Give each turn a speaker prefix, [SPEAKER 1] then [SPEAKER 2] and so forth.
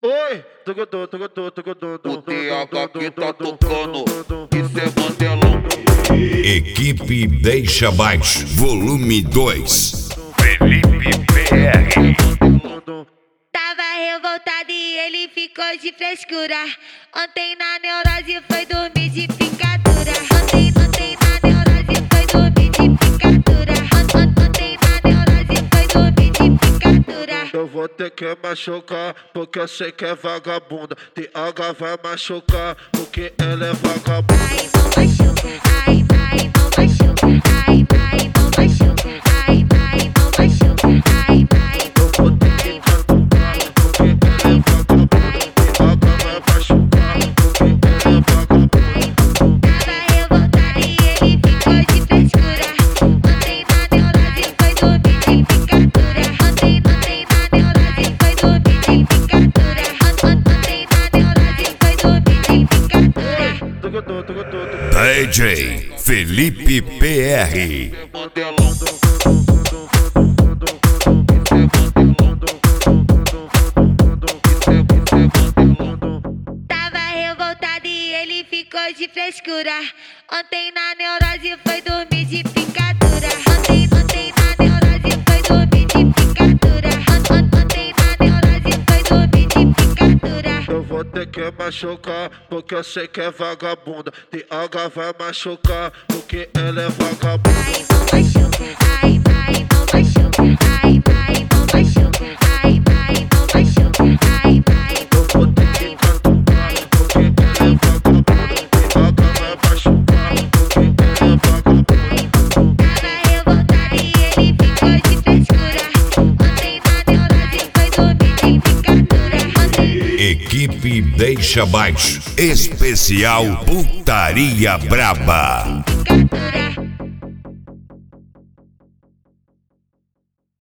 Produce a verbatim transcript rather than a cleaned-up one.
[SPEAKER 1] Oi, tucutô, tucutô, tucutô,
[SPEAKER 2] O T H que tá tocando, isso é Mandelão.
[SPEAKER 3] Equipe Deixa Baixo, volume dois.
[SPEAKER 2] Felipe P R.
[SPEAKER 4] Tava revoltado e ele ficou de frescura. Ontem na neurose foi dormir de picadura. Ontem, ontem na neurose foi dormir de picadura. Ontem na neurose foi dormir de picadura.
[SPEAKER 1] Eu vou ter que machucar, porque eu sei que é vagabunda. T H vai machucar, porque ela é vagabunda.
[SPEAKER 4] Ai, não machuca, ai, ai, não machuca, ai, ai, não machuca, ai, ai, não machuca, ai, ai.
[SPEAKER 1] Eu vou ter que machucar, porque ela é vagabunda. T H vai machucar, porque ela é vagabunda.
[SPEAKER 4] Tava revoltado e ele ficou de frescura. Ontem na neurose foi dormir de picadura. Ontem, ontem na neurose foi dormir de picadura. Ontem na neurose foi dormir de picadura.
[SPEAKER 1] Tucutô, tucutô, tucutô.
[SPEAKER 3] D J Felipe P R.
[SPEAKER 2] Mandelão.
[SPEAKER 4] Tava revoltado e ele ficou de frescura. Ontem na neurose foi dormir de picadura. Ontem, ontem na neurose foi dormir de picadura. Ontem na neurose foi dormir de picadura.
[SPEAKER 1] Eu vou ter que machucar, porque eu sei que é vagabunda. T H vai machucar, porque ela é vagabunda.
[SPEAKER 4] Ai, não machuca, ai, ai, não machuca, ai, ai, não machuca, ai, ai, não machuca, ai, ai.
[SPEAKER 1] Eu vou ter que machucar, porque ela é vagabunda. T H vai machucar, porque ela é vagabunda.
[SPEAKER 4] Tava revoltado e ele ficou de frescura. Ontem na neurose foi dormir de picadura. Ontem
[SPEAKER 3] Equipe Deixa Baixo, especial Putaria Braba.
[SPEAKER 4] picadura.